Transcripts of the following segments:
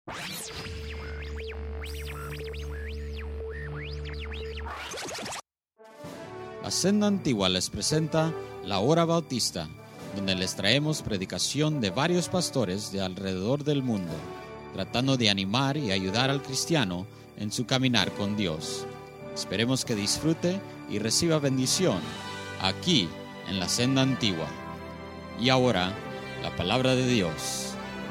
La Senda Antigua les presenta La Hora Bautista, donde les traemos predicación de varios pastores de alrededor del mundo, tratando de animar y ayudar al cristiano en su caminar con Dios. Esperemos que disfrute y reciba bendición aquí en la Senda Antigua. Y ahora, la palabra de Dios.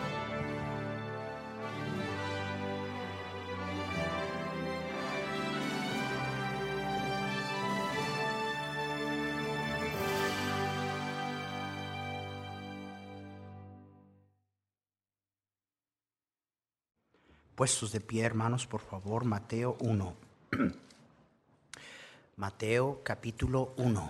Puestos de pie, hermanos, por favor, Mateo 1. Mateo capítulo 1.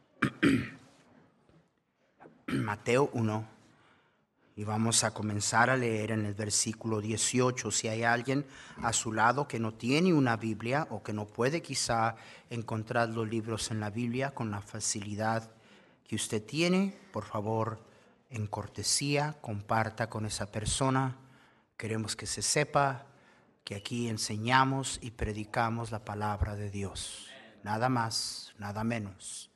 Mateo 1. Y vamos a comenzar a leer en el versículo 18. Si hay alguien a su lado que no tiene una Biblia o que no puede quizá encontrar los libros en la Biblia con la facilidad que usted tiene, por favor, en cortesía, comparta con esa persona. Queremos que se sepa que aquí enseñamos y predicamos la palabra de Dios. Nada más, nada menos.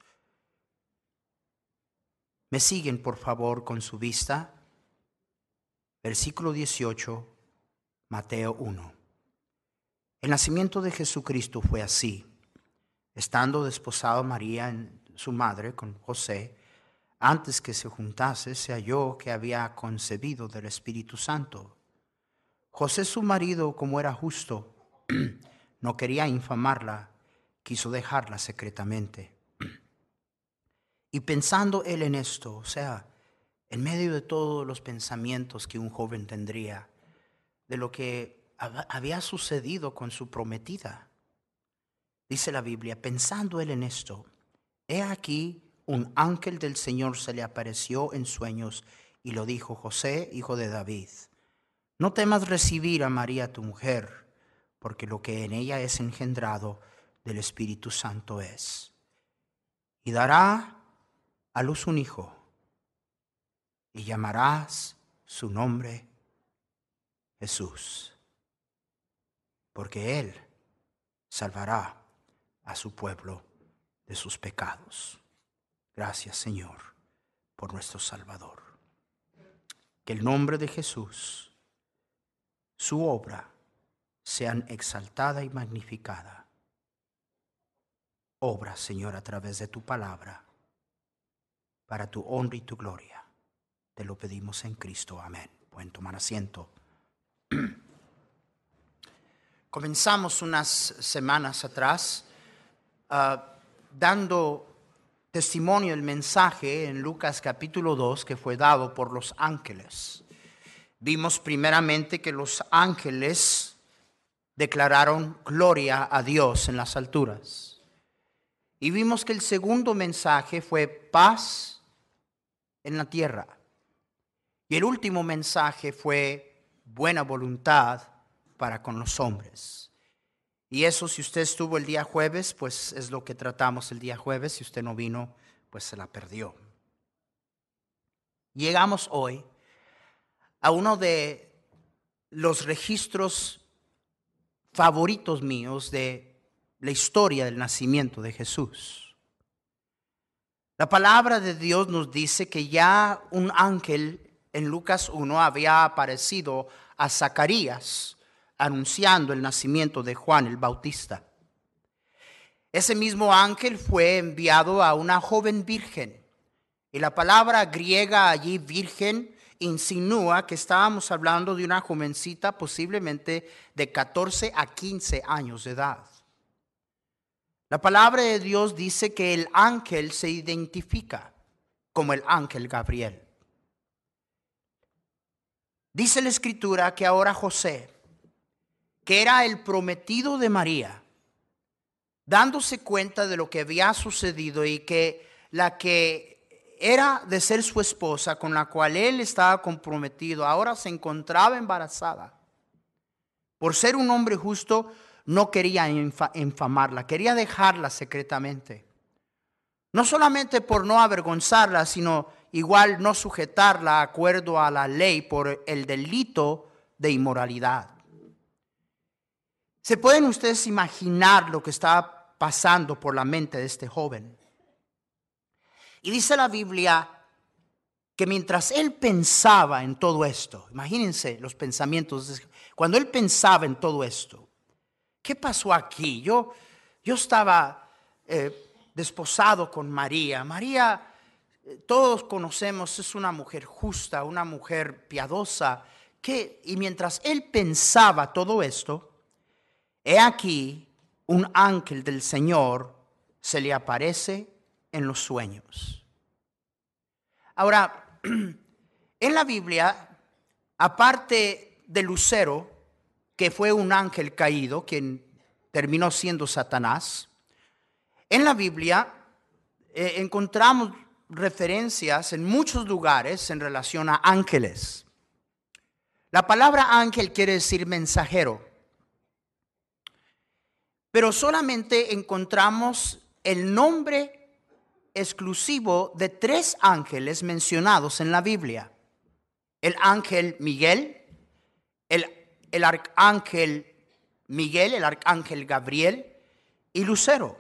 ¿Me siguen, por favor, con su vista? Versículo 18, Mateo 1. El nacimiento de Jesucristo fue así. Estando desposado María, su madre, con José, antes que se juntase, se halló que había concebido del Espíritu Santo. José, su marido, como era justo, no quería infamarla, quiso dejarla secretamente. Y pensando él en esto, o sea, en medio de todos los pensamientos que un joven tendría, de lo que había sucedido con su prometida, dice la Biblia, pensando él en esto, he aquí un ángel del Señor se le apareció en sueños y lo dijo: José, hijo de David, no temas recibir a María tu mujer, porque lo que en ella es engendrado del Espíritu Santo es. Y dará a luz un hijo, y llamarás su nombre Jesús, porque él salvará a su pueblo de sus pecados. Gracias, Señor, por nuestro Salvador. Que el nombre de Jesús, su obra, sean exaltada y magnificada. Obra, Señor, a través de tu palabra, para tu honra y tu gloria. Te lo pedimos en Cristo. Amén. Pueden tomar asiento. Comenzamos unas semanas atrás dando testimonio del mensaje en Lucas capítulo 2 que fue dado por los ángeles. Vimos primeramente que los ángeles declararon gloria a Dios en las alturas. Y vimos que el segundo mensaje fue paz en la tierra. Y el último mensaje fue buena voluntad para con los hombres. Y eso, si usted estuvo el día jueves, pues es lo que tratamos el día jueves. Si usted no vino, pues se la perdió. Llegamos hoy a uno de los registros favoritos míos de la historia del nacimiento de Jesús. La palabra de Dios nos dice que ya un ángel en Lucas 1 había aparecido a Zacarías anunciando el nacimiento de Juan el Bautista. Ese mismo ángel fue enviado a una joven virgen, y la palabra griega allí, virgen, insinúa que estábamos hablando de una jovencita posiblemente de 14 a 15 años de edad. La palabra de Dios dice que el ángel se identifica como el ángel Gabriel. Dice la Escritura que ahora José, que era el prometido de María, dándose cuenta de lo que había sucedido y que la que era de ser su esposa, con la cual él estaba comprometido, ahora se encontraba embarazada. Por ser un hombre justo, no quería infamarla, quería dejarla secretamente. No solamente por no avergonzarla, sino igual no sujetarla de acuerdo a la ley por el delito de inmoralidad. ¿Se pueden ustedes imaginar lo que estaba pasando por la mente de este joven? Y dice la Biblia que mientras él pensaba en todo esto, imagínense los pensamientos, cuando él pensaba en todo esto, ¿qué pasó aquí? Yo estaba desposado con María. María, todos conocemos, es una mujer justa, una mujer piadosa, y mientras él pensaba todo esto, he aquí un ángel del Señor se le aparece en los sueños. Ahora, en la Biblia, aparte de Lucero, que fue un ángel caído, quien terminó siendo Satanás, en la Biblia encontramos referencias en muchos lugares en relación a ángeles. La palabra ángel quiere decir mensajero, pero solamente encontramos el nombre exclusivo de 3 ángeles mencionados en la Biblia: el ángel Miguel, el arcángel Miguel, el arcángel Gabriel y Lucero.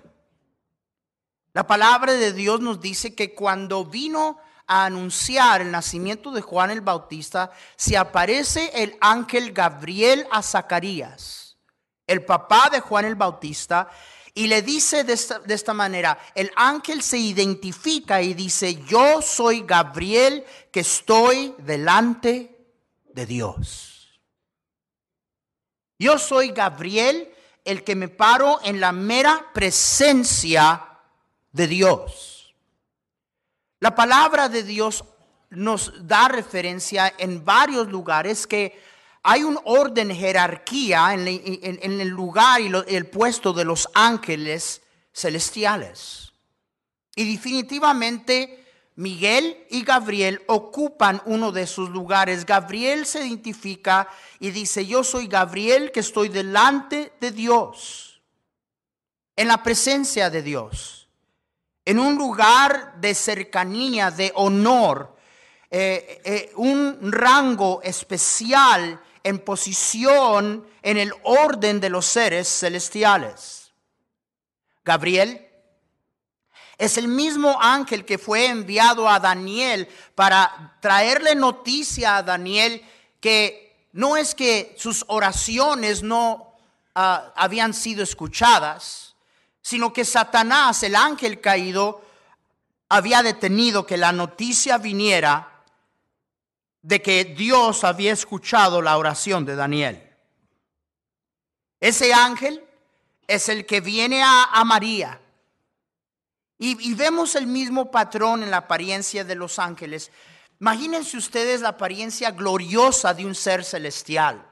La palabra de Dios nos dice que cuando vino a anunciar el nacimiento de Juan el Bautista, se aparece el ángel Gabriel a Zacarías, el papá de Juan el Bautista, y le dice de esta manera, el ángel se identifica y dice: yo soy Gabriel que estoy delante de Dios. Yo soy Gabriel, el que me paro en la mera presencia de Dios. La palabra de Dios nos da referencia en varios lugares que hay un orden, jerarquía en el lugar y el puesto de los ángeles celestiales. Y definitivamente Miguel y Gabriel ocupan uno de sus lugares. Gabriel se identifica y dice: yo soy Gabriel que estoy delante de Dios, en la presencia de Dios, en un lugar de cercanía, de honor, un rango especial en posición en el orden de los seres celestiales. Gabriel es el mismo ángel que fue enviado a Daniel para traerle noticia a Daniel que no es que sus oraciones no habían sido escuchadas, sino que Satanás, el ángel caído, había detenido que la noticia viniera de que Dios había escuchado la oración de Daniel. Ese ángel es el que viene a María. Y vemos el mismo patrón en la apariencia de los ángeles. Imagínense ustedes la apariencia gloriosa de un ser celestial.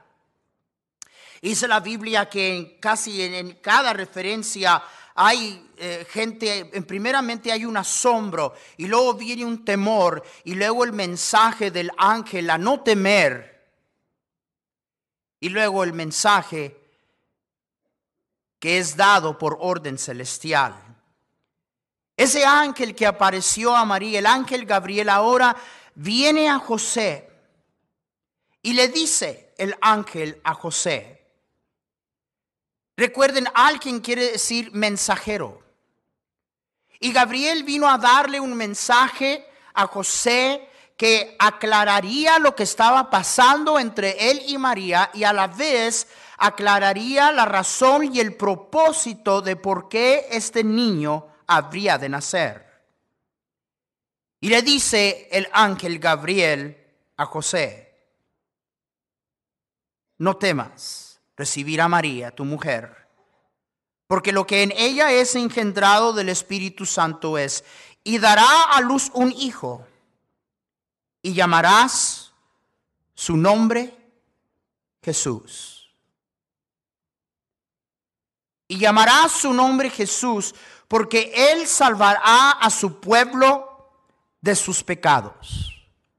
Dice la Biblia que casi en cada referencia hay gente, primeramente hay un asombro y luego viene un temor y luego el mensaje del ángel a no temer y luego el mensaje que es dado por orden celestial. Ese ángel que apareció a María, el ángel Gabriel, ahora viene a José y le dice el ángel a José. Recuerden, alguien quiere decir mensajero. Y Gabriel vino a darle un mensaje a José que aclararía lo que estaba pasando entre él y María y a la vez aclararía la razón y el propósito de por qué este niño habría de nacer. Y le dice el ángel Gabriel a José: no temas recibir a María, tu mujer, porque lo que en ella es engendrado del Espíritu Santo es, y dará a luz un hijo, y llamarás su nombre Jesús. Y llamarás su nombre Jesús, porque él salvará a su pueblo de sus pecados.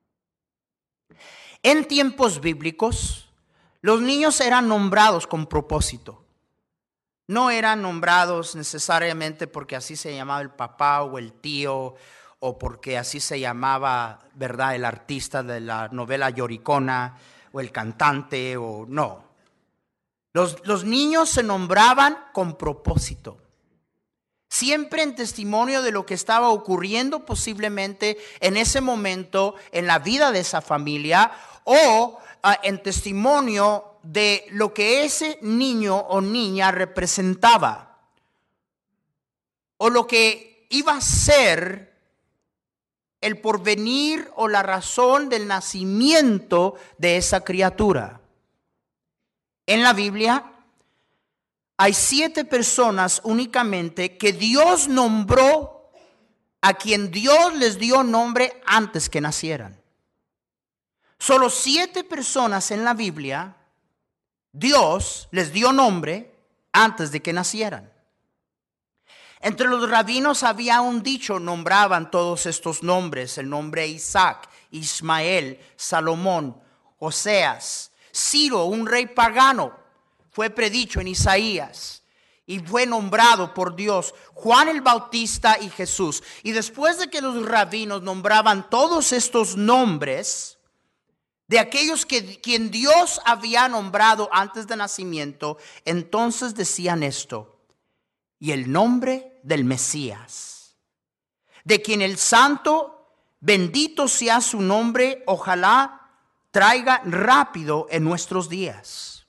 En tiempos bíblicos, los niños eran nombrados con propósito. No eran nombrados necesariamente porque así se llamaba el papá o el tío, o porque así se llamaba, ¿verdad?, el artista de la novela lloricona, o el cantante o no. Los niños se nombraban con propósito, siempre en testimonio de lo que estaba ocurriendo posiblemente en ese momento en la vida de esa familia, o en testimonio de lo que ese niño o niña representaba, o lo que iba a ser el porvenir o la razón del nacimiento de esa criatura. En la Biblia hay 7 personas únicamente que Dios nombró, a quien Dios les dio nombre antes que nacieran. Solo 7 personas en la Biblia Dios les dio nombre antes de que nacieran. Entre los rabinos había un dicho, nombraban todos estos nombres: el nombre Isaac, Ismael, Salomón, Oseas, Ciro, un rey pagano, fue predicho en Isaías y fue nombrado por Dios, Juan el Bautista y Jesús. Y después de que los rabinos nombraban todos estos nombres de aquellos quien Dios había nombrado antes de nacimiento, entonces decían esto: y el nombre del Mesías, de quien el santo, bendito sea su nombre, ojalá traiga rápido en nuestros días.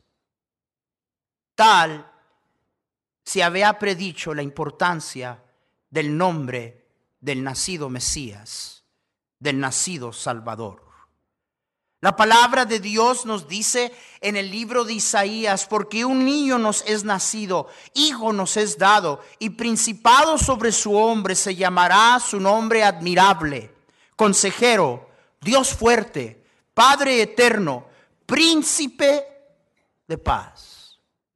Tal se había predicho la importancia del nombre del nacido Mesías, del nacido Salvador. La palabra de Dios nos dice en el libro de Isaías: porque un niño nos es nacido, hijo nos es dado, y principado sobre su hombro, se llamará su nombre admirable, consejero, Dios fuerte, Padre eterno, príncipe de paz.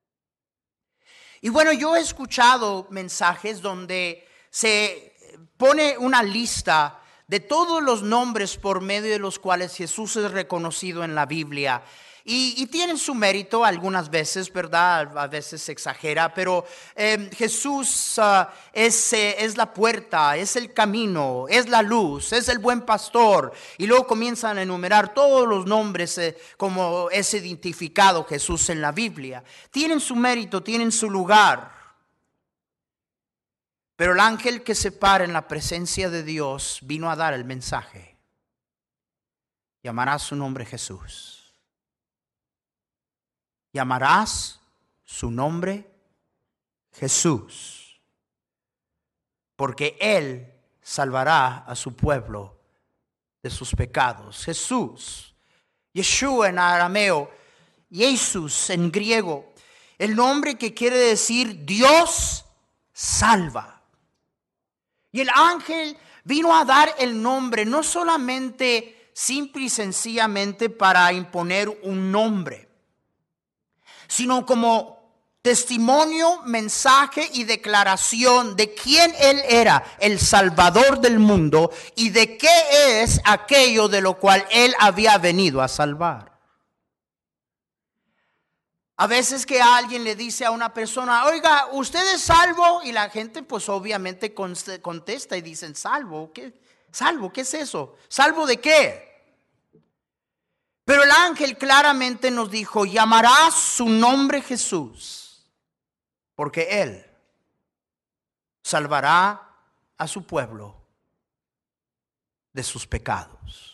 Y bueno, yo he escuchado mensajes donde se pone una lista de todos los nombres por medio de los cuales Jesús es reconocido en la Biblia. Y tienen su mérito algunas veces, ¿verdad? A veces se exagera, pero Jesús es la puerta, es el camino, es la luz, es el buen pastor. Y luego comienzan a enumerar todos los nombres como es identificado Jesús en la Biblia. Tienen su mérito, tienen su lugar. Pero el ángel que se para en la presencia de Dios vino a dar el mensaje: llamarás su nombre Jesús. Llamarás su nombre Jesús, porque Él salvará a su pueblo de sus pecados. Jesús, Yeshua en arameo, Jesús en griego, el nombre que quiere decir Dios salva. Y el ángel vino a dar el nombre no solamente simple y sencillamente para imponer un nombre, sino como testimonio, mensaje y declaración de quién Él era, el Salvador del mundo, y de qué es aquello de lo cual Él había venido a salvar. A veces que alguien le dice a una persona: oiga, ¿usted es salvo? Y la gente pues obviamente contesta y dicen: ¿salvo? ¿Qué? ¿Salvo? ¿Qué es eso? ¿Salvo de qué? Pero el ángel claramente nos dijo: llamarás su nombre Jesús, porque Él salvará a su pueblo de sus pecados.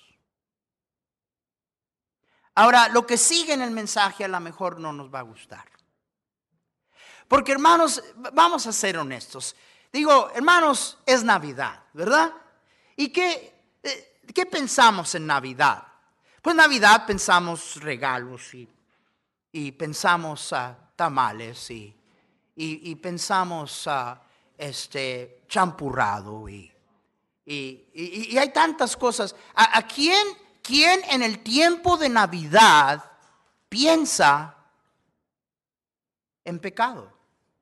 Ahora, lo que sigue en el mensaje a lo mejor no nos va a gustar. Porque, hermanos, vamos a ser honestos. Digo, hermanos, es Navidad, ¿verdad? ¿Y qué pensamos en Navidad? Pues Navidad pensamos regalos y pensamos tamales y pensamos champurrado y hay tantas cosas. ¿A quién en el tiempo de Navidad piensa en pecado?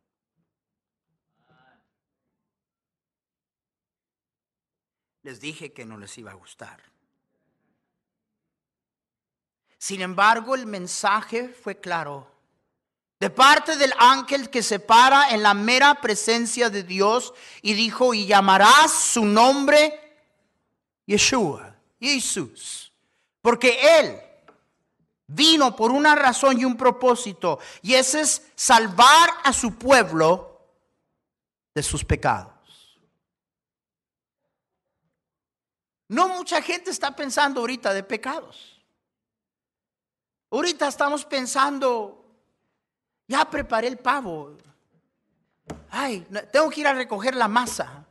Les dije que no les iba a gustar. Sin embargo, el mensaje fue claro. De parte del ángel que se para en la mera presencia de Dios y dijo: y llamarás su nombre Yeshua, Jesús, porque Él vino por una razón y un propósito, y ese es salvar a su pueblo de sus pecados. No mucha gente está pensando ahorita de pecados. Ahorita estamos pensando, ya preparé el pavo. Ay, tengo que ir a recoger la masa.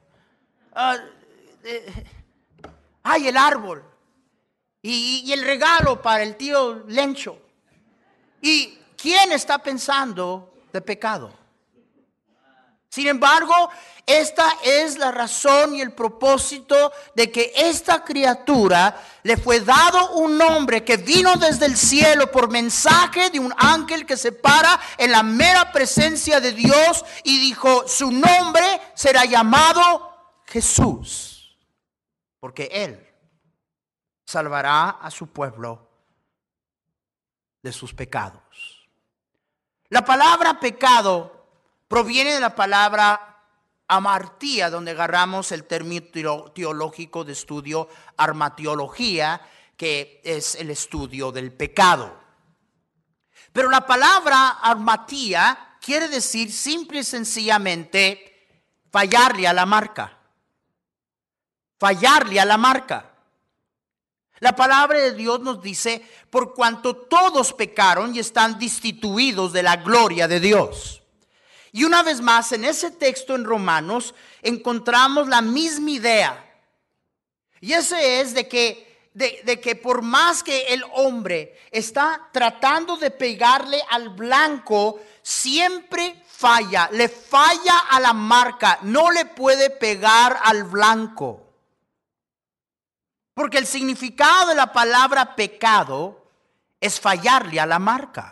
Ay, el árbol. Y el regalo para el tío Lencho. ¿Y quién está pensando de pecado? Sin embargo, esta es la razón y el propósito de que esta criatura le fue dado un nombre que vino desde el cielo por mensaje de un ángel que se para en la mera presencia de Dios y dijo, su nombre será llamado Jesús, porque Él salvará a su pueblo de sus pecados. La palabra pecado proviene de la palabra amartía, donde agarramos el término teológico de estudio armatiología, que es el estudio del pecado. Pero la palabra armatía quiere decir simple y sencillamente fallarle a la marca. Fallarle a la marca. La palabra de Dios nos dice, por cuanto todos pecaron y están destituidos de la gloria de Dios. Y una vez más, en ese texto en Romanos, encontramos la misma idea. Y ese es de que por más que el hombre está tratando de pegarle al blanco, siempre falla, le falla a la marca, no le puede pegar al blanco. Porque el significado de la palabra pecado es fallarle a la marca.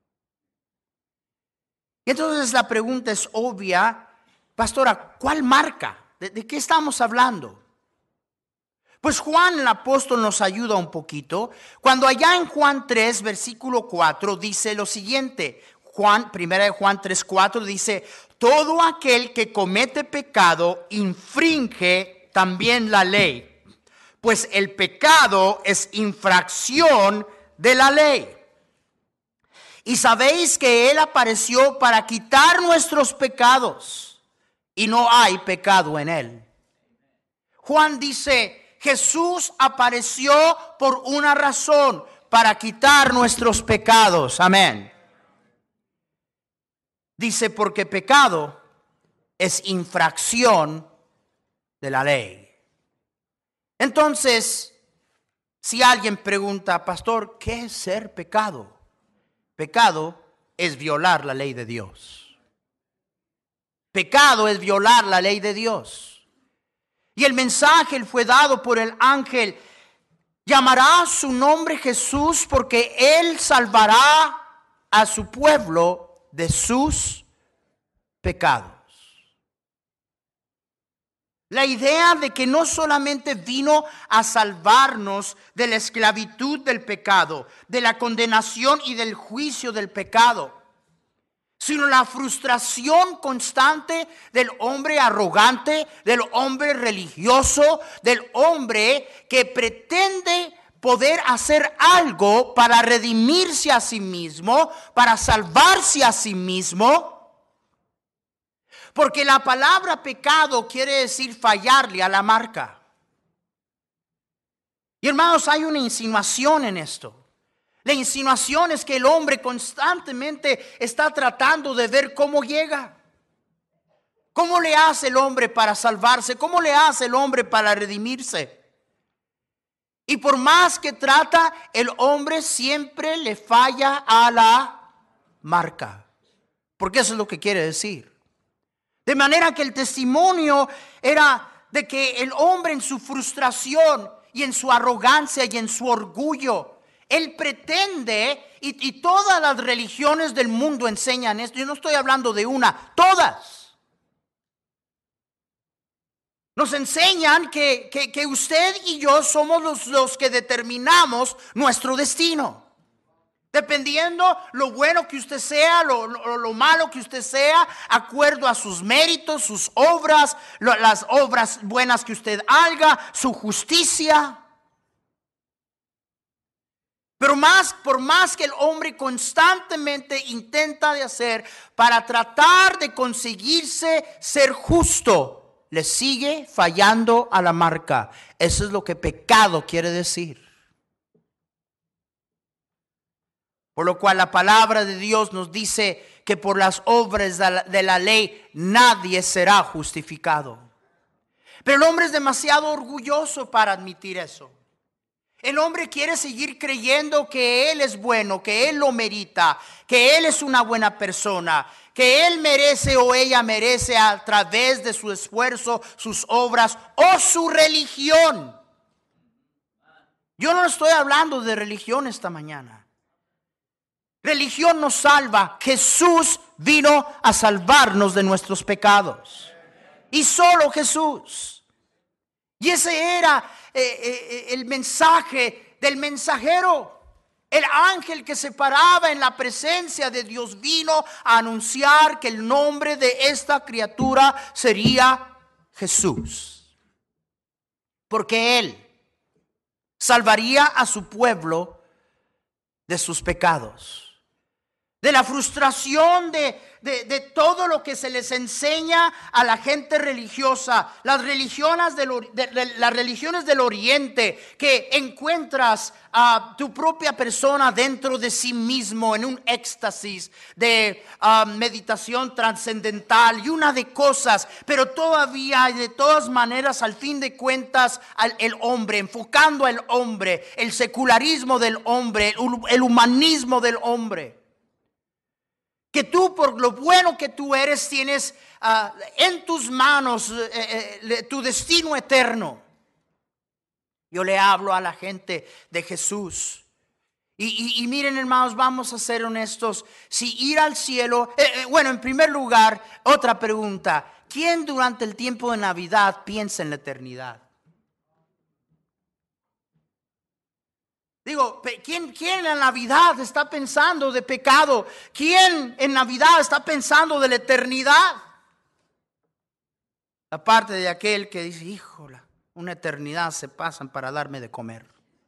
Y entonces la pregunta es obvia, pastora, ¿cuál marca? ¿De qué estamos hablando? Pues Juan el apóstol nos ayuda un poquito. Cuando allá en Juan 3, versículo 4, dice lo siguiente. Primera de Juan 3, 4 dice, todo aquel que comete pecado infringe también la ley, pues el pecado es infracción de la ley. Y sabéis que Él apareció para quitar nuestros pecados, y no hay pecado en Él. Juan dice, Jesús apareció por una razón, para quitar nuestros pecados. Amén. Dice, porque pecado es infracción de la ley. Entonces, si alguien pregunta, pastor, ¿qué es ser pecado? Pecado es violar la ley de Dios. Pecado es violar la ley de Dios. Y el mensaje fue dado por el ángel. Llamará su nombre Jesús porque Él salvará a su pueblo de sus pecados. La idea de que no solamente vino a salvarnos de la esclavitud del pecado, de la condenación y del juicio del pecado, sino la frustración constante del hombre arrogante, del hombre religioso, del hombre que pretende poder hacer algo para redimirse a sí mismo, para salvarse a sí mismo. Porque la palabra pecado quiere decir fallarle a la marca. Y hermanos, hay una insinuación en esto. La insinuación es que el hombre constantemente está tratando de ver cómo llega. ¿Cómo le hace el hombre para salvarse? ¿Cómo le hace el hombre para redimirse? Y por más que trata, el hombre siempre le falla a la marca. Porque eso es lo que quiere decir. De manera que el testimonio era de que el hombre en su frustración y en su arrogancia y en su orgullo, él pretende, y todas las religiones del mundo enseñan esto, yo no estoy hablando de una, todas. Nos enseñan que usted y yo somos los que determinamos nuestro destino. Dependiendo lo bueno que usted sea, lo malo que usted sea, acuerdo a sus méritos, sus obras, las obras buenas que usted haga, su justicia. Pero por más que el hombre constantemente intenta de hacer para tratar de conseguirse ser justo, le sigue fallando a la marca. Eso es lo que pecado quiere decir. Por lo cual la palabra de Dios nos dice que por las obras de la ley nadie será justificado. Pero el hombre es demasiado orgulloso para admitir eso. El hombre quiere seguir creyendo que él es bueno, que él lo merita, que él es una buena persona, que él merece o ella merece a través de su esfuerzo, sus obras o su religión. Yo no estoy hablando de religión esta mañana. Religión nos salva. Jesús vino a salvarnos de nuestros pecados. Y solo Jesús. Y ese era el mensaje del mensajero. El ángel que se paraba en la presencia de Dios vino a anunciar que el nombre de esta criatura sería Jesús. Porque Él salvaría a su pueblo de sus pecados. De la frustración de todo lo que se les enseña a la gente religiosa, las religiones del Oriente, que encuentras a tu propia persona dentro de sí mismo en un éxtasis de meditación trascendental y una de cosas, pero todavía y de todas maneras al fin de cuentas el hombre, enfocando al hombre, el secularismo del hombre, el humanismo del hombre. Que tú, por lo bueno que tú eres, tienes en tus manos tu destino eterno. Yo le hablo a la gente de Jesús. Y miren, hermanos, vamos a ser honestos. Si ir al cielo, bueno, en primer lugar, otra pregunta. ¿Quién durante el tiempo de Navidad piensa en la eternidad? Digo, ¿quién en Navidad está pensando de pecado? ¿Quién en Navidad está pensando de la eternidad? Aparte de aquel que dice, híjola, una eternidad se pasan para darme de comer.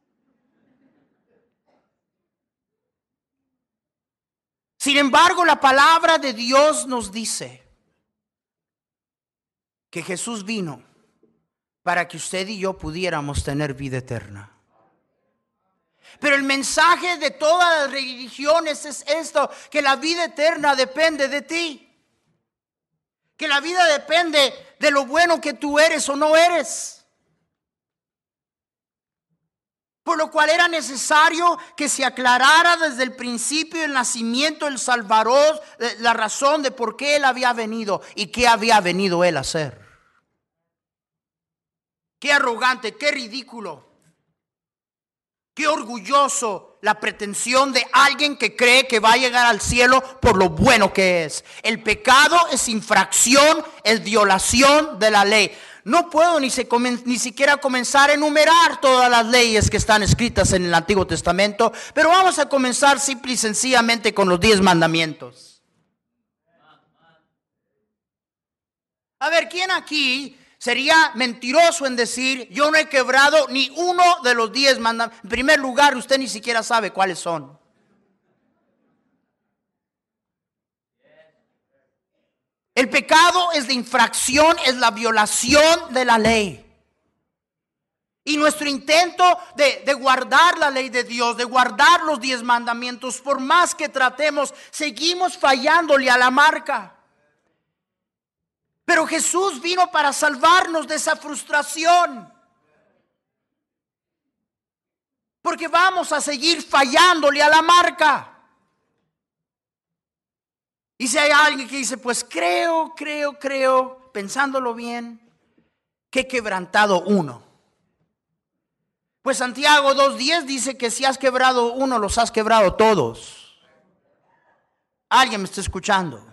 Sin embargo, la palabra de Dios nos dice que Jesús vino para que usted y yo pudiéramos tener vida eterna. Pero el mensaje de todas las religiones es esto, que la vida eterna depende de ti. Que la vida depende de lo bueno que tú eres o no eres. Por lo cual era necesario que se aclarara desde el principio del nacimiento del Salvador la razón de por qué Él había venido y qué había venido Él a hacer. Qué arrogante, qué ridículo. Qué orgulloso la pretensión de alguien que cree que va a llegar al cielo por lo bueno que es. El pecado es infracción, es violación de la ley. No puedo ni siquiera comenzar a enumerar todas las leyes que están escritas en el Antiguo Testamento, pero vamos a comenzar simple y sencillamente con los 10 mandamientos. A ver, ¿quién aquí sería mentiroso en decir, yo no he quebrado ni uno de los 10 mandamientos? En primer lugar, usted ni siquiera sabe cuáles son. El pecado es la infracción, es la violación de la ley. Y nuestro intento de guardar la ley de Dios, de guardar los 10 mandamientos, por más que tratemos, seguimos fallándole a la marca. Pero Jesús vino para salvarnos de esa frustración. Porque vamos a seguir fallándole a la marca. Y si hay alguien que dice, pues creo, pensándolo bien, que he quebrantado uno. Pues Santiago 2:10 dice que si has quebrado uno, los has quebrado todos. ¿Alguien me está escuchando?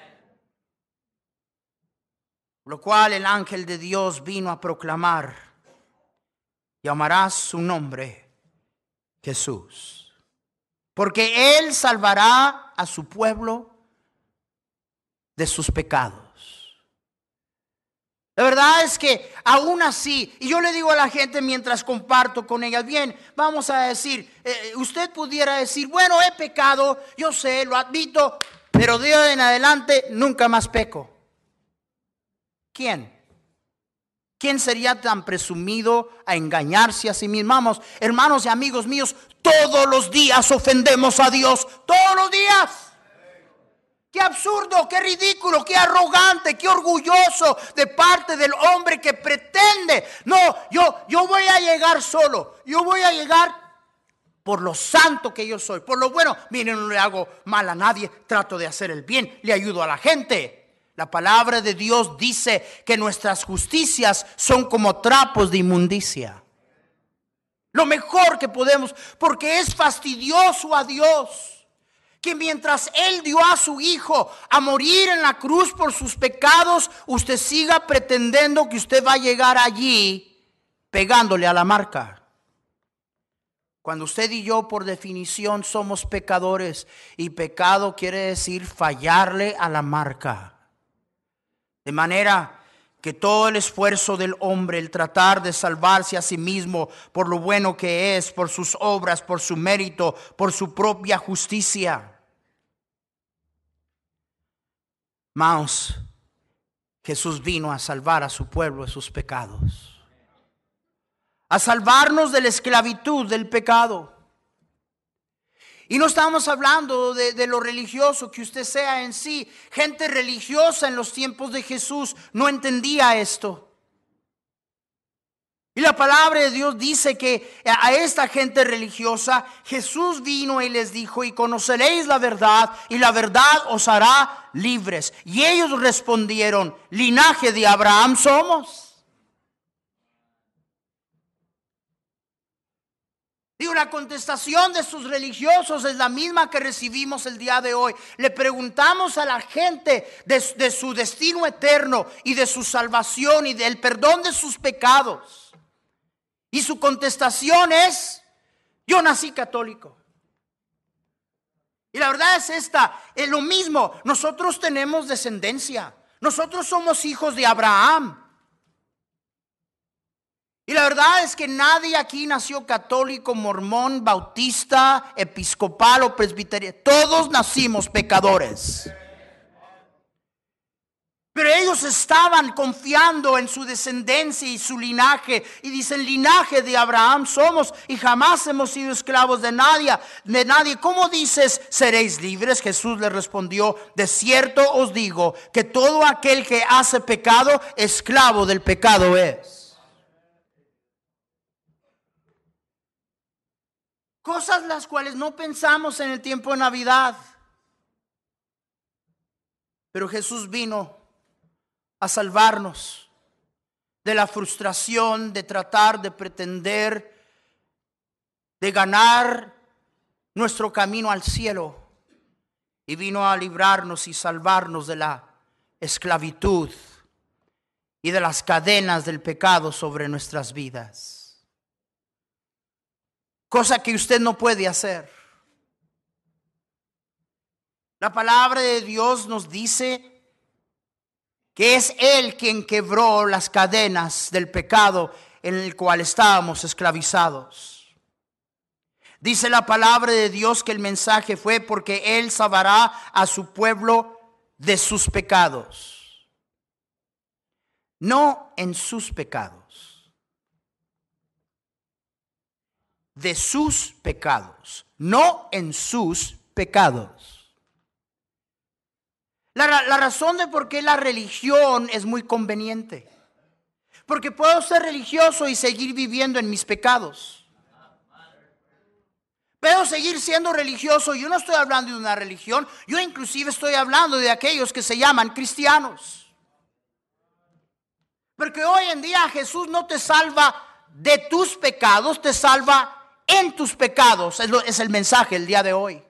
Lo cual el ángel de Dios vino a proclamar: llamarás su nombre Jesús, porque Él salvará a su pueblo de sus pecados. La verdad es que aún así, y yo le digo a la gente mientras comparto con ellas, bien, vamos a decir, usted pudiera decir, bueno, he pecado, yo sé, lo admito, pero de hoy en adelante nunca más peco. ¿Quién? ¿Quién sería tan presumido a engañarse a sí mismo? Vamos, hermanos y amigos míos, todos los días ofendemos a Dios, todos los días. Qué absurdo, qué ridículo, qué arrogante, qué orgulloso de parte del hombre que pretende. No, yo voy a llegar solo. Yo voy a llegar por lo santo que yo soy, por lo bueno. Miren, no le hago mal a nadie, trato de hacer el bien, le ayudo a la gente. La palabra de Dios dice que nuestras justicias son como trapos de inmundicia. Lo mejor que podemos, porque es fastidioso a Dios que mientras Él dio a su Hijo a morir en la cruz por sus pecados, usted siga pretendiendo que usted va a llegar allí pegándole a la marca. Cuando usted y yo por definición somos pecadores, y pecado quiere decir fallarle a la marca. De manera que todo el esfuerzo del hombre, el tratar de salvarse a sí mismo por lo bueno que es, por sus obras, por su mérito, por su propia justicia. Hermanos, Jesús vino a salvar a su pueblo de sus pecados, a salvarnos de la esclavitud del pecado. Y no estamos hablando de lo religioso que usted sea en sí. Gente religiosa en los tiempos de Jesús no entendía esto. Y la palabra de Dios dice que a esta gente religiosa Jesús vino y les dijo: y conoceréis la verdad, y la verdad os hará libres. Y ellos respondieron: linaje de Abraham somos. Digo, la contestación de sus religiosos es la misma que recibimos el día de hoy. Le preguntamos a la gente de su destino eterno y de su salvación y del perdón de sus pecados. Y su contestación es: yo nací católico. Y la verdad es esta, es lo mismo. Nosotros tenemos descendencia. Nosotros somos hijos de Abraham. Y la verdad es que nadie aquí nació católico, mormón, bautista, episcopal o presbiteriano. Todos nacimos pecadores. Pero ellos estaban confiando en su descendencia y su linaje. Y dicen: linaje de Abraham somos y jamás hemos sido esclavos de nadie. ¿Cómo dices seréis libres? Jesús le respondió: de cierto os digo que todo aquel que hace pecado, esclavo del pecado es. Cosas las cuales no pensamos en el tiempo de Navidad. Pero Jesús vino a salvarnos de la frustración de tratar de pretender de ganar nuestro camino al cielo, y vino a librarnos y salvarnos de la esclavitud y de las cadenas del pecado sobre nuestras vidas. Cosa que usted no puede hacer. La palabra de Dios nos dice que es Él quien quebró las cadenas del pecado en el cual estábamos esclavizados. Dice la palabra de Dios que el mensaje fue porque Él salvará a su pueblo de sus pecados. No en sus pecados. De sus pecados, no en sus pecados. La razón de por qué la religión es muy conveniente. Porque puedo ser religioso y seguir viviendo en mis pecados. Puedo seguir siendo religioso. Yo no estoy hablando de una religión. Yo inclusive estoy hablando de aquellos que se llaman cristianos. Porque hoy en día Jesús no te salva de tus pecados, te salva en tus pecados. Es el mensaje el día de hoy.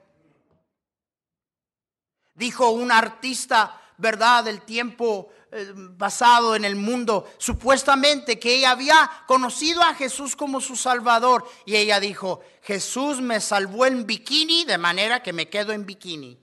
Dijo un artista, ¿verdad?, del tiempo pasado en el mundo, supuestamente que ella había conocido a Jesús como su Salvador. Y ella dijo: Jesús me salvó en bikini, de manera que me quedo en bikini.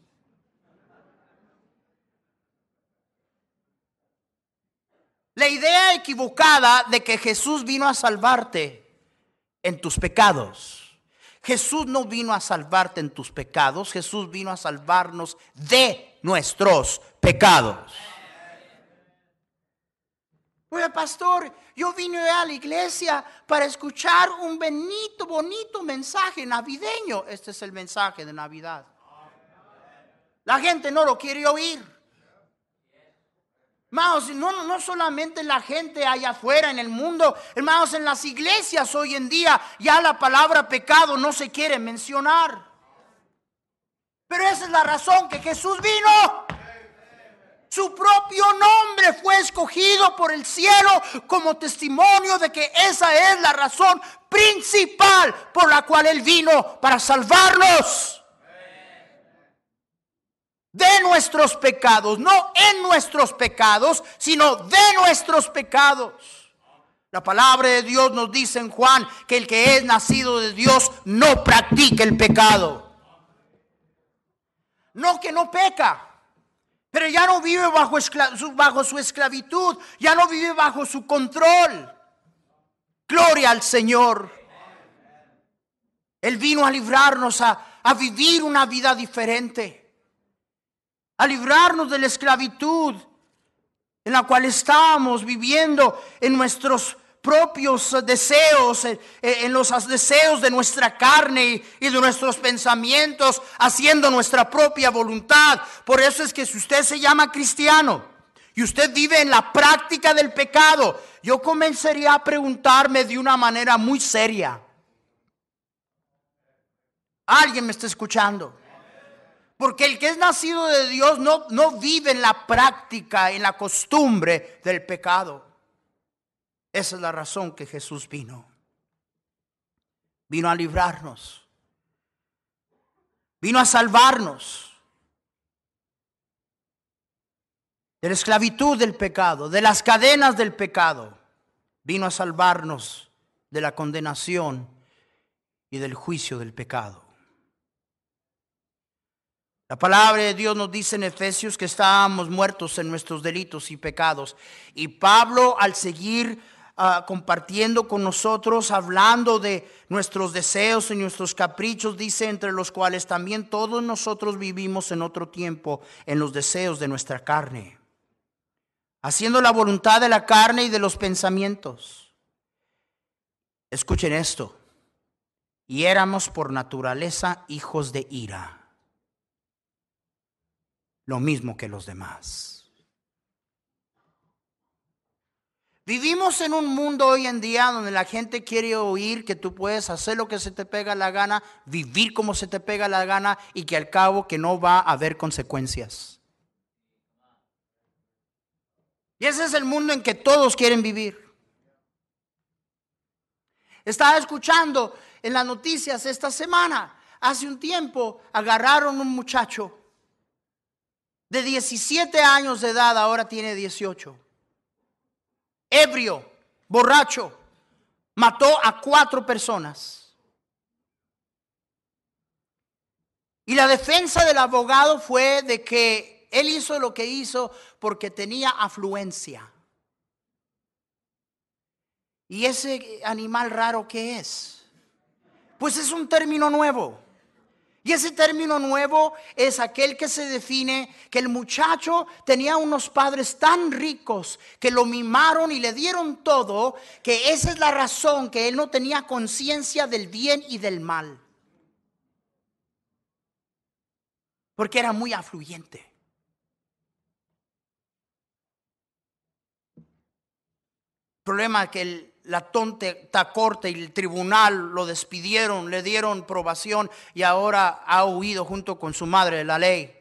La idea equivocada de que Jesús vino a salvarte en tus pecados. Jesús no vino a salvarte en tus pecados. Jesús vino a salvarnos de nuestros pecados. Oye, pastor, yo vine a la iglesia para escuchar un bonito mensaje navideño. Este es el mensaje de Navidad. La gente no lo quiere oír. Hermanos, no solamente la gente allá afuera en el mundo, hermanos, en las iglesias hoy en día ya la palabra pecado no se quiere mencionar. Pero esa es la razón que Jesús vino. Su propio nombre fue escogido por el cielo como testimonio de que esa es la razón principal por la cual Él vino, para salvarnos de nuestros pecados, no en nuestros pecados, sino de nuestros pecados. La palabra de Dios nos dice en Juan que el que es nacido de Dios no practica el pecado. No que no peca, pero ya no vive bajo su esclavitud, ya no vive bajo su control. Gloria al Señor. Él vino a librarnos a vivir una vida diferente, a librarnos de la esclavitud en la cual estábamos viviendo en nuestros propios deseos, en los deseos de nuestra carne y de nuestros pensamientos, haciendo nuestra propia voluntad. Por eso es que si usted se llama cristiano y usted vive en la práctica del pecado, yo comenzaría a preguntarme de una manera muy seria: ¿alguien me está escuchando? Porque el que es nacido de Dios no vive en la práctica, en la costumbre del pecado. Esa es la razón que Jesús vino. Vino a librarnos. Vino a salvarnos de la esclavitud del pecado, de las cadenas del pecado. Vino a salvarnos de la condenación y del juicio del pecado. La palabra de Dios nos dice en Efesios que estábamos muertos en nuestros delitos y pecados. Y Pablo, al seguir compartiendo con nosotros, hablando de nuestros deseos y nuestros caprichos, dice: entre los cuales también todos nosotros vivimos en otro tiempo en los deseos de nuestra carne, haciendo la voluntad de la carne y de los pensamientos. Escuchen esto: y éramos por naturaleza hijos de ira, lo mismo que los demás. Vivimos en un mundo hoy en día donde la gente quiere oír que tú puedes hacer lo que se te pega la gana, vivir como se te pega la gana, y que al cabo que no va a haber consecuencias. Y ese es el mundo en que todos quieren vivir. Estaba escuchando en las noticias esta semana, hace un tiempo agarraron un muchacho de 17 años de edad, ahora tiene 18. Ebrio, borracho, mató a 4 personas. Y la defensa del abogado fue de que él hizo lo que hizo porque tenía afluencia. ¿Y ese animal raro qué es? Pues es un término nuevo. Y ese término nuevo es aquel que se define que el muchacho tenía unos padres tan ricos que lo mimaron y le dieron todo, que esa es la razón que él no tenía conciencia del bien y del mal. Porque era muy afluyente. El problema es que la tonta corte y el tribunal lo despidieron, le dieron probación y ahora ha huido junto con su madre de la ley.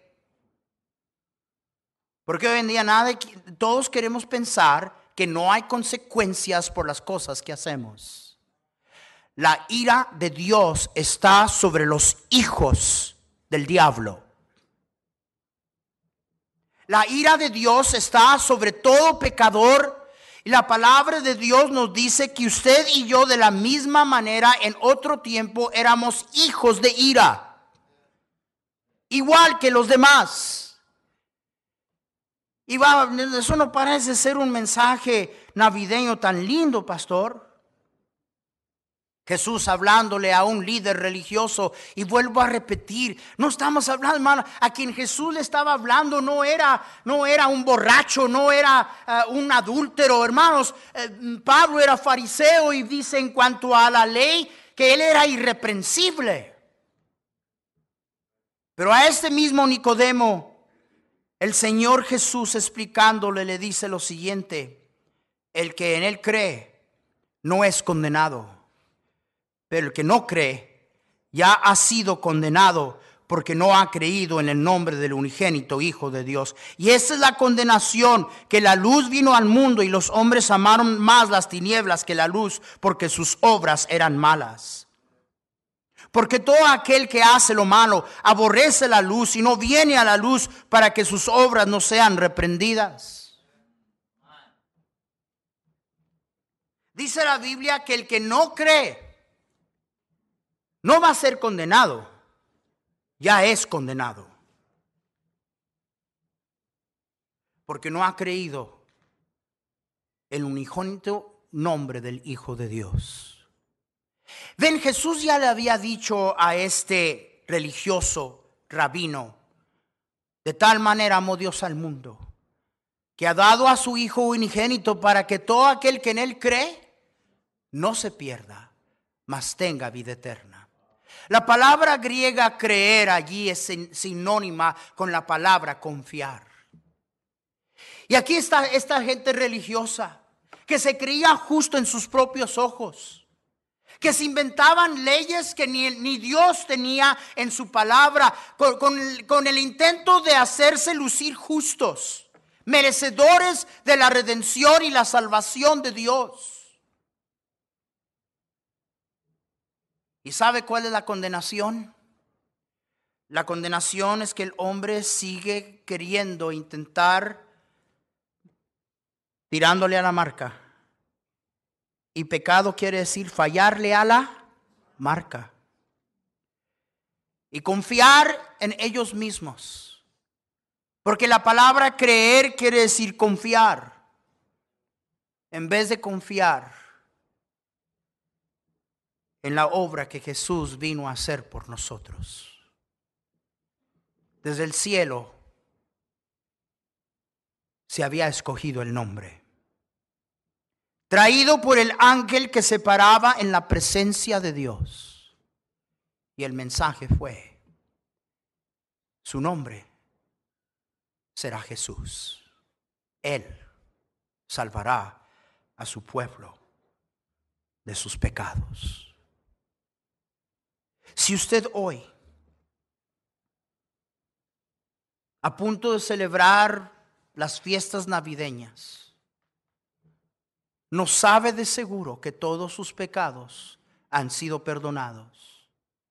Porque hoy en día todos queremos pensar que no hay consecuencias por las cosas que hacemos. La ira de Dios está sobre los hijos del diablo. La ira de Dios está sobre todo pecador. Y la palabra de Dios nos dice que usted y yo, de la misma manera, en otro tiempo éramos hijos de ira, igual que los demás. Y eso no parece ser un mensaje navideño tan lindo, pastor. Jesús hablándole a un líder religioso, y vuelvo a repetir, no estamos hablando, hermano, a quien Jesús le estaba hablando no era un borracho, no era un adúltero, hermanos. Pablo era fariseo y dice en cuanto a la ley que él era irreprensible. Pero a este mismo Nicodemo, el Señor Jesús explicándole le dice lo siguiente: el que en él cree no es condenado. Pero el que no cree ya ha sido condenado porque no ha creído en el nombre del unigénito Hijo de Dios. Y esa es la condenación, que la luz vino al mundo y los hombres amaron más las tinieblas que la luz, porque sus obras eran malas. Porque todo aquel que hace lo malo aborrece la luz y no viene a la luz para que sus obras no sean reprendidas. Dice la Biblia que el que no cree no va a ser condenado, ya es condenado. Porque no ha creído el unigénito nombre del Hijo de Dios. Ven, Jesús ya le había dicho a este religioso rabino: de tal manera amó Dios al mundo, que ha dado a su Hijo unigénito, para que todo aquel que en él cree no se pierda, mas tenga vida eterna. La palabra griega creer allí es sinónima con la palabra confiar. Y aquí está esta gente religiosa que se creía justo en sus propios ojos, que se inventaban leyes que ni Dios tenía en su palabra, con el intento de hacerse lucir justos, merecedores de la redención y la salvación de Dios. ¿Y sabe cuál es la condenación? La condenación es que el hombre sigue queriendo intentar, tirándole a la marca. Y pecado quiere decir fallarle a la marca. Y confiar en ellos mismos. Porque la palabra creer quiere decir confiar. En vez de confiar en la obra que Jesús vino a hacer por nosotros. Desde el cielo se había escogido el nombre, traído por el ángel que se paraba en la presencia de Dios. Y el mensaje fue: su nombre será Jesús. Él salvará a su pueblo de sus pecados. Si usted hoy, a punto de celebrar las fiestas navideñas, no sabe de seguro que todos sus pecados han sido perdonados,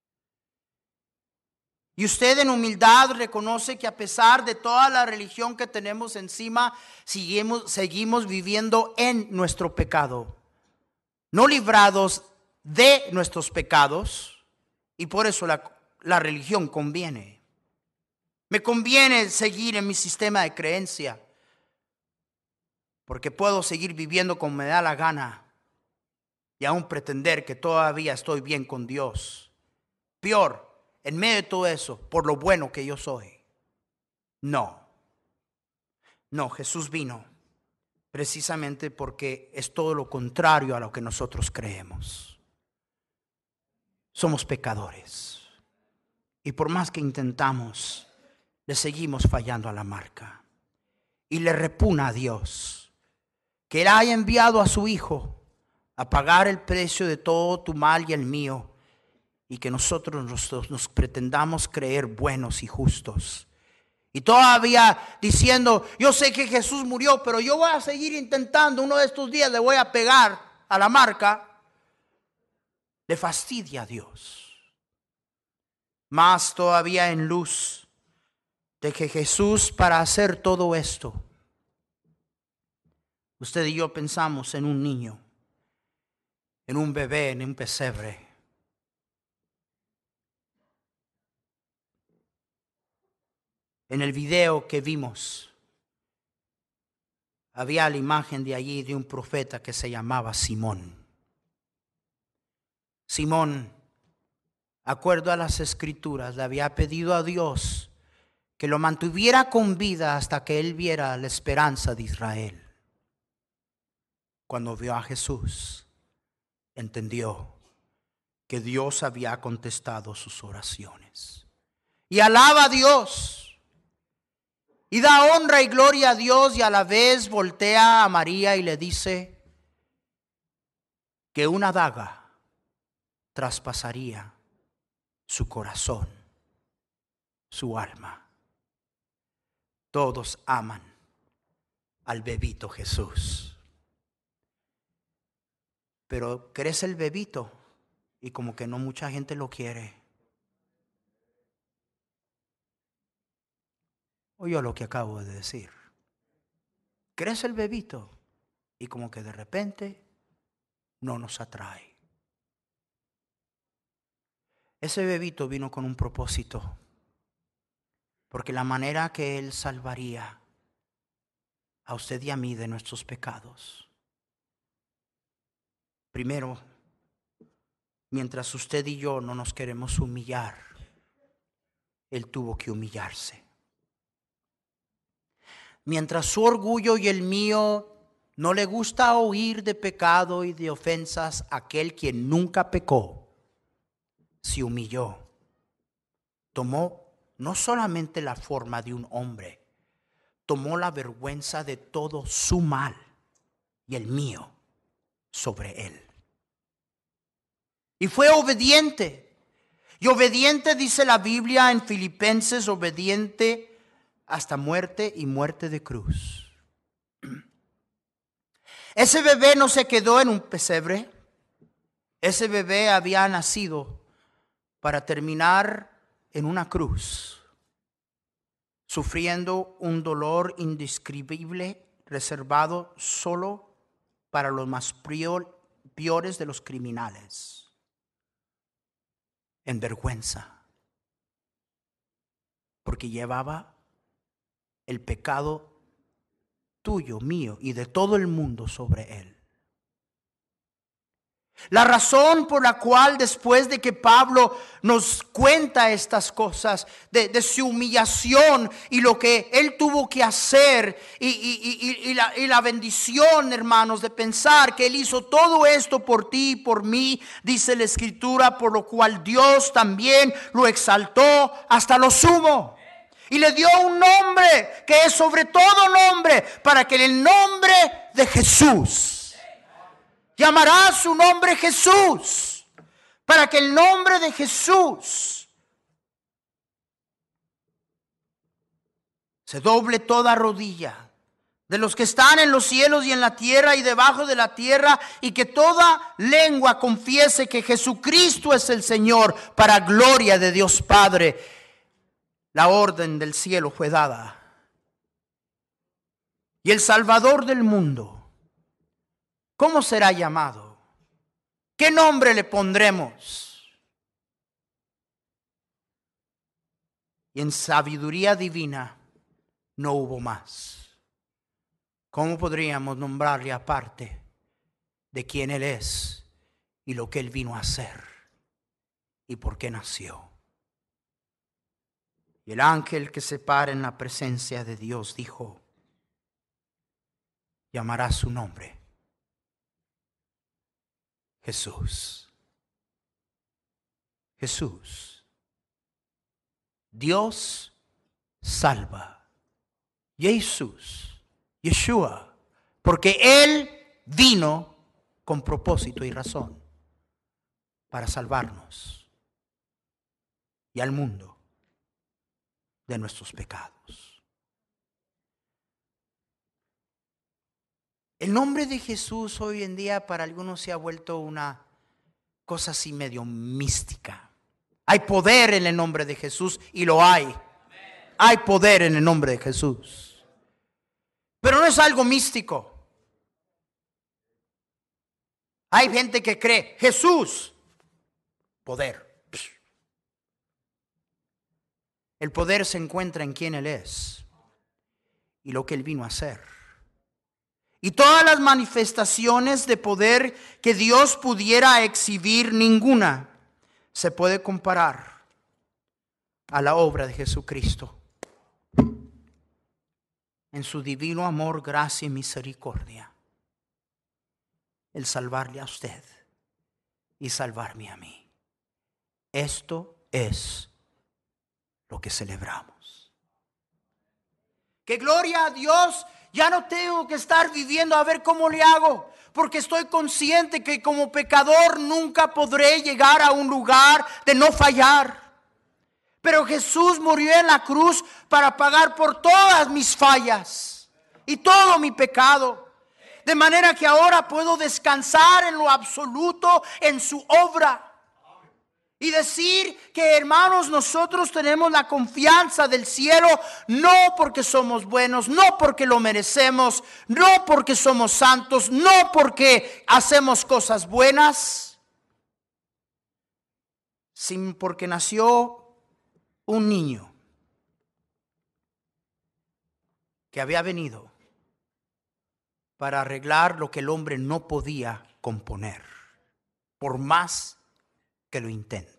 y usted en humildad reconoce que a pesar de toda la religión que tenemos encima, seguimos viviendo en nuestro pecado, no librados de nuestros pecados. Y por eso la religión conviene. Me conviene seguir en mi sistema de creencia, porque puedo seguir viviendo como me da la gana y aún pretender que todavía estoy bien con Dios. Peor, en medio de todo eso, por lo bueno que yo soy. No, Jesús vino precisamente porque es todo lo contrario a lo que nosotros creemos. Somos pecadores, y por más que intentamos, le seguimos fallando a la marca. Y le repugna a Dios que Él haya enviado a su Hijo a pagar el precio de todo tu mal y el mío, y que nosotros nos pretendamos creer buenos y justos. Y todavía diciendo: yo sé que Jesús murió, pero yo voy a seguir intentando, uno de estos días le voy a pegar a la marca. Le fastidia a Dios. Más todavía en luz de que Jesús, para hacer todo esto, usted y yo pensamos en un niño, en un bebé, en un pesebre. En el video que vimos, había la imagen de allí de un profeta que se llamaba Simón. Simón, acuerdo a las Escrituras, le había pedido a Dios que lo mantuviera con vida hasta que él viera la esperanza de Israel. Cuando vio a Jesús, entendió que Dios había contestado sus oraciones. Y alaba a Dios. Y da honra y gloria a Dios, y a la vez voltea a María y le dice que una daga traspasaría su corazón, su alma. Todos aman al bebito Jesús. Pero crece el bebito y como que no mucha gente lo quiere. Oyó lo que acabo de decir. Crece el bebito y como que de repente no nos atrae. Ese bebito vino con un propósito, porque la manera que él salvaría a usted y a mí de nuestros pecados. Primero, mientras usted y yo no nos queremos humillar, él tuvo que humillarse. Mientras su orgullo y el mío no le gusta oír de pecado y de ofensas, aquel quien nunca pecó se humilló. Tomó no solamente la forma de un hombre, tomó la vergüenza de todo su mal y el mío sobre él. Y fue obediente. Y obediente, dice la Biblia en Filipenses, obediente hasta muerte y muerte de cruz. Ese bebé no se quedó en un pesebre. Ese bebé había nacido para terminar en una cruz, sufriendo un dolor indescriptible reservado solo para los más peores de los criminales, en vergüenza, porque llevaba el pecado tuyo, mío y de todo el mundo sobre él. La razón por la cual después de que Pablo nos cuenta estas cosas de su humillación y lo que él tuvo que hacer y la bendición, hermanos, de pensar que él hizo todo esto por ti y por mí, dice la Escritura, por lo cual Dios también lo exaltó hasta lo sumo. Y le dio un nombre que es sobre todo nombre, para que en el nombre de Jesús llamará su nombre Jesús, para que el nombre de Jesús se doble toda rodilla de los que están en los cielos y en la tierra y debajo de la tierra, y que toda lengua confiese que Jesucristo es el Señor, para gloria de Dios Padre. La orden del cielo fue dada. Y el Salvador del mundo, ¿cómo será llamado? ¿Qué nombre le pondremos? Y en sabiduría divina no hubo más. ¿Cómo podríamos nombrarle aparte de quién Él es y lo que Él vino a hacer y por qué nació? Y el ángel que se para en la presencia de Dios dijo: llamará su nombre Jesús. Jesús. Dios salva. Jesús. Yeshua. Porque Él vino con propósito y razón para salvarnos y al mundo de nuestros pecados. El nombre de Jesús hoy en día para algunos se ha vuelto una cosa así medio mística. Hay poder en el nombre de Jesús y lo hay. Hay poder en el nombre de Jesús. Pero no es algo místico. Hay gente que cree, Jesús, poder. El poder se encuentra en quien Él es y lo que Él vino a hacer. y todas las manifestaciones de poder que Dios pudiera exhibir, ninguna se puede comparar a la obra de Jesucristo en su divino amor, gracia y misericordia, el salvarle a usted y salvarme a mí. Esto es lo que celebramos. ¡Qué gloria a Dios! Ya no tengo que estar viviendo a ver cómo le hago, porque estoy consciente que como pecador nunca podré llegar a un lugar de no fallar. Pero Jesús murió en la cruz para pagar por todas mis fallas y todo mi pecado. De manera que ahora puedo descansar en lo absoluto en su obra. Y decir que, hermanos, nosotros tenemos la confianza del cielo, no porque somos buenos, no porque lo merecemos, no porque somos santos, no porque hacemos cosas buenas, sino porque nació un niño que había venido para arreglar lo que el hombre no podía componer, por más que lo intenta.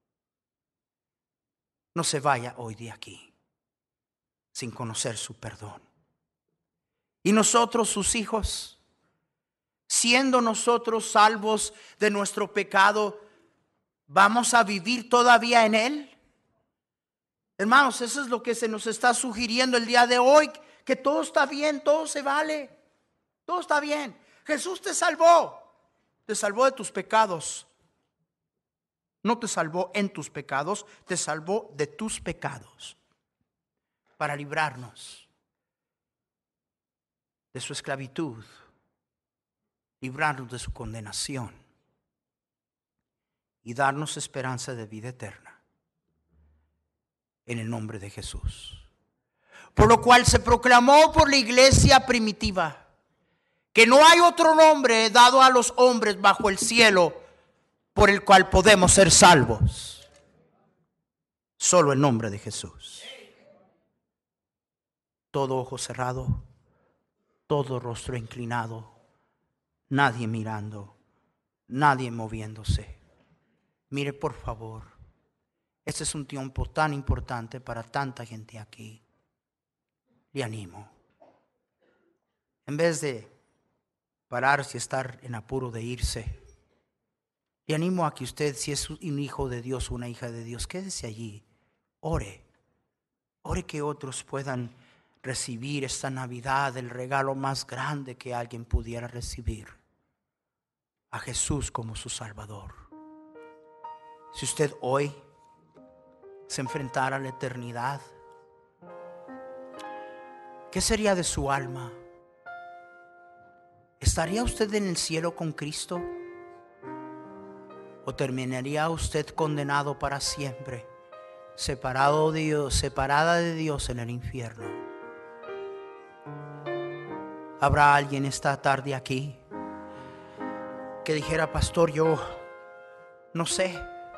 No se vaya hoy de aquí sin conocer su perdón. Y nosotros, sus hijos, siendo nosotros salvos de nuestro pecado, ¿vamos a vivir todavía en él? Hermanos, eso es lo que se nos está sugiriendo el día de hoy, que todo está bien, todo se vale, todo está bien. Jesús te salvó de tus pecados. No te salvó en tus pecados, te salvó de tus pecados para librarnos de su esclavitud, librarnos de su condenación y darnos esperanza de vida eterna en el nombre de Jesús. Por lo cual se proclamó por la iglesia primitiva que no hay otro nombre dado a los hombres bajo el cielo por el cual podemos ser salvos. Solo el nombre de Jesús. Todo ojo cerrado, todo rostro inclinado, nadie mirando, nadie moviéndose. Mire, por favor, este es un tiempo tan importante para tanta gente aquí. Le animo. En vez de pararse y estar en apuro de irse, le animo a que usted, si es un hijo de Dios o una hija de Dios, quédese allí, ore que otros puedan recibir esta Navidad el regalo más grande que alguien pudiera recibir, a Jesús como su Salvador. Si usted hoy se enfrentara a la eternidad, ¿qué sería de su alma? ¿Estaría usted en el cielo con Cristo? ¿O terminaría usted condenado para siempre, separado de Dios, separada de Dios en el infierno? ¿Habrá alguien esta tarde aquí que dijera: pastor, yo no sé,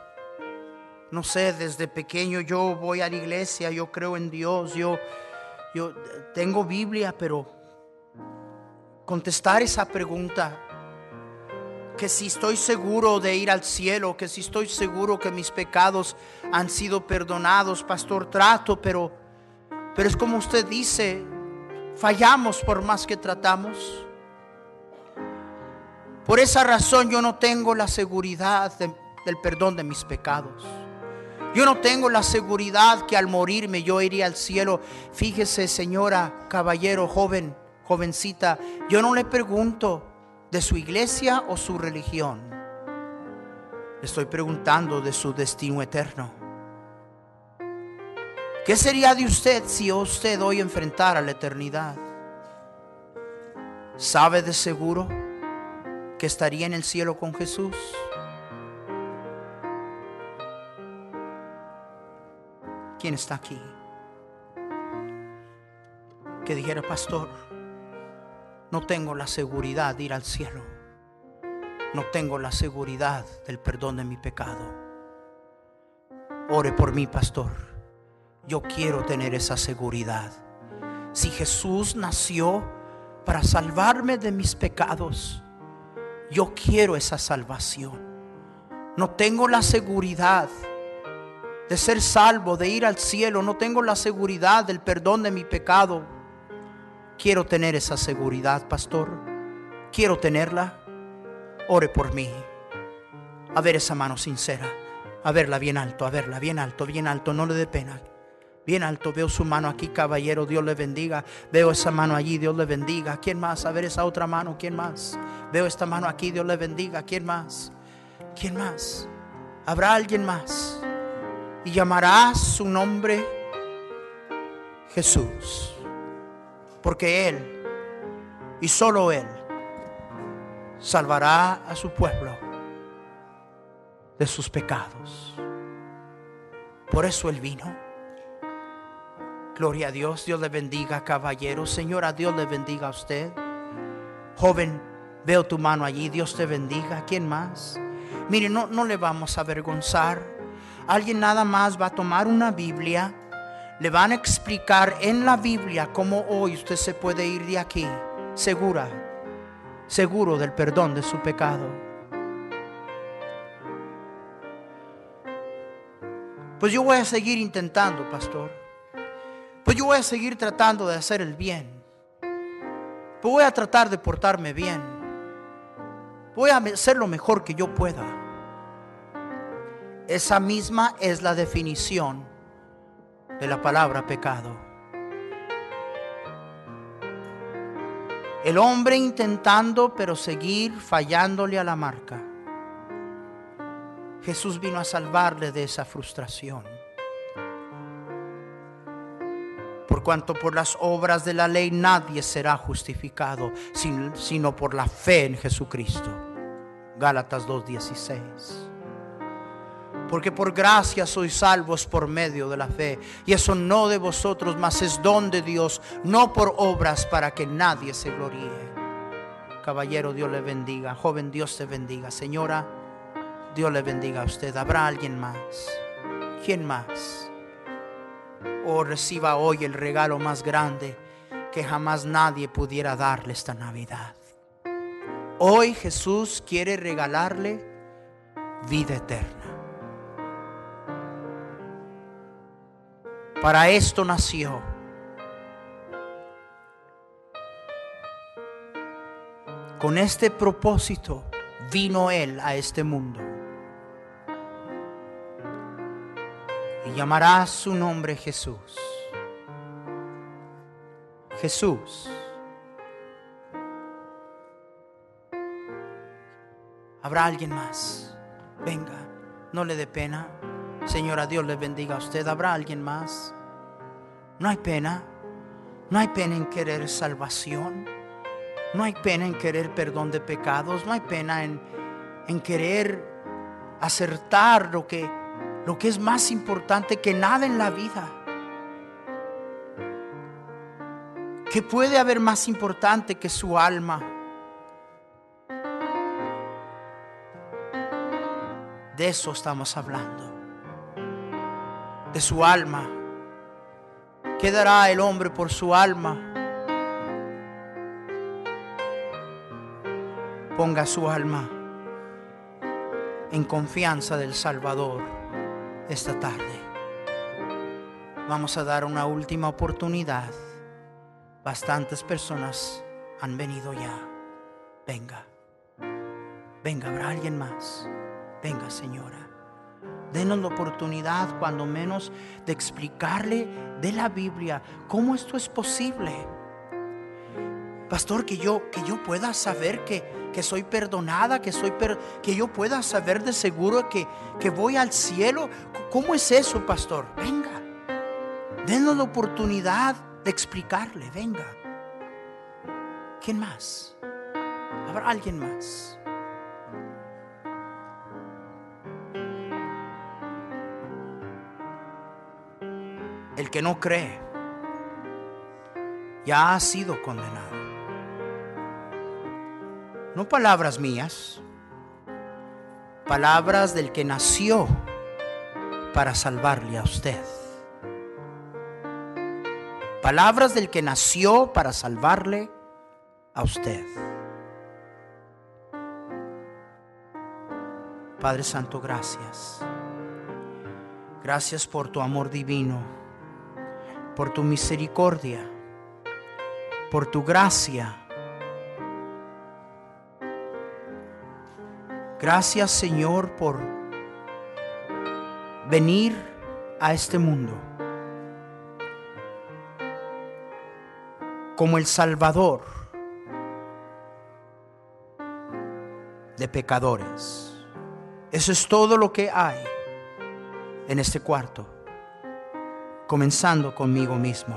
desde pequeño yo voy a la iglesia, yo creo en Dios, yo tengo Biblia, pero contestar esa pregunta, que si estoy seguro de ir al cielo, que si estoy seguro que mis pecados han sido perdonados, pastor, trato, pero es como usted dice, fallamos por más que tratamos. Por esa razón yo no tengo la seguridad del perdón de mis pecados. Yo no tengo la seguridad que al morirme yo iré al cielo. Fíjese, señora, caballero, joven, jovencita, yo no le pregunto de su iglesia o su religión. Le estoy preguntando de su destino eterno. ¿Qué sería de usted si usted hoy enfrentara la eternidad? ¿Sabe de seguro que estaría en el cielo con Jesús? ¿Quién está aquí que dijera: pastor, no tengo la seguridad de ir al cielo, no tengo la seguridad del perdón de mi pecado? Ore por mí, pastor, yo quiero tener esa seguridad. Si Jesús nació para salvarme de mis pecados. Yo quiero esa salvación. No tengo la seguridad de ser salvo, de ir al cielo. No tengo la seguridad del perdón de mi pecado. Quiero tener esa seguridad, pastor. Quiero tenerla. Ore por mí. A ver esa mano sincera. A verla bien alto, a verla bien alto, bien alto. No le dé pena. Bien alto. Veo su mano aquí, caballero. Dios le bendiga. Veo esa mano allí. Dios le bendiga. ¿Quién más? A ver esa otra mano. ¿Quién más? Veo esta mano aquí. Dios le bendiga. ¿Quién más? ¿Quién más? ¿Habrá alguien más? Y llamarás su nombre Jesús, porque Él y solo Él salvará a su pueblo de sus pecados. Por eso Él vino. Gloria a Dios. Dios le bendiga, caballero. Señora, Dios le bendiga a usted. Joven, veo tu mano allí. Dios te bendiga. ¿Quién más? Mire, no le vamos a avergonzar. Alguien nada más va a tomar una Biblia. Le van a explicar en la Biblia cómo hoy usted se puede ir de aquí seguro del perdón de su pecado. Pues yo voy a seguir intentando, pastor. Pues yo voy a seguir tratando de hacer el bien. Pues voy a tratar de portarme bien. Voy a hacer lo mejor que yo pueda. Esa misma es la definición de la palabra pecado. El hombre intentando, pero seguir fallándole a la marca. Jesús vino a salvarle de esa frustración. Por cuanto por las obras de la ley nadie será justificado, sino por la fe en Jesucristo. Gálatas 2:16. Porque por gracia sois salvos por medio de la fe. Y eso no de vosotros, mas es don de Dios, no por obras, para que nadie se gloríe. Caballero, Dios le bendiga. Joven, Dios te bendiga. Señora, Dios le bendiga a usted. ¿Habrá alguien más? ¿Quién más? Oh, reciba hoy el regalo más grande que jamás nadie pudiera darle esta Navidad. Hoy Jesús quiere regalarle vida eterna. Para esto nació. Con este propósito vino Él a este mundo. Y llamará su nombre Jesús. Jesús. ¿Habrá alguien más? Venga, no le dé pena. Señora, Dios le bendiga a usted. ¿Habrá alguien más? No hay pena. No hay pena en querer salvación. No hay pena en querer perdón de pecados. No hay pena en querer acertar lo que es más importante que nada en la vida. ¿Qué puede haber más importante que su alma? De eso estamos hablando. De su alma. ¿Qué dará el hombre por su alma? Ponga su alma en confianza del Salvador esta tarde. Vamos a dar una última oportunidad. Bastantes personas han venido ya. Venga. Venga, ¿habrá alguien más? Venga, señora. Denos la oportunidad, cuando menos, de explicarle de la Biblia cómo esto es posible. Pastor, que yo pueda saber que soy perdonada, que yo pueda saber de seguro que voy al cielo. ¿Cómo es eso, pastor? Venga. Denos la oportunidad de explicarle. Venga. ¿Quién más? ¿Habrá alguien más? El que no cree ya ha sido condenado. No palabras mías, palabras del que nació para salvarle a usted. Palabras del que nació para salvarle a usted. Padre Santo, gracias. Gracias por tu amor divino, por tu misericordia, por tu gracia. Gracias, Señor, por venir a este mundo como el Salvador de pecadores. Eso es todo lo que hay en este cuarto, comenzando conmigo mismo.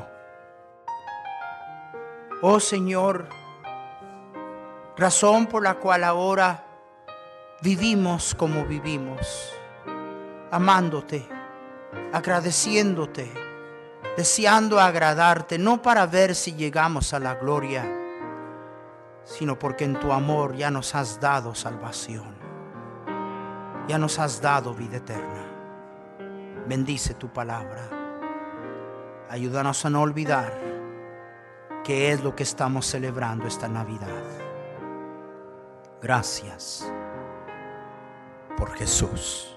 Oh Señor, razón por la cual ahora vivimos como vivimos, amándote, agradeciéndote, deseando agradarte, no para ver si llegamos a la gloria, sino porque en tu amor ya nos has dado salvación, ya nos has dado vida eterna. Bendice tu palabra. Ayúdanos a no olvidar qué es lo que estamos celebrando esta Navidad. Gracias por Jesús.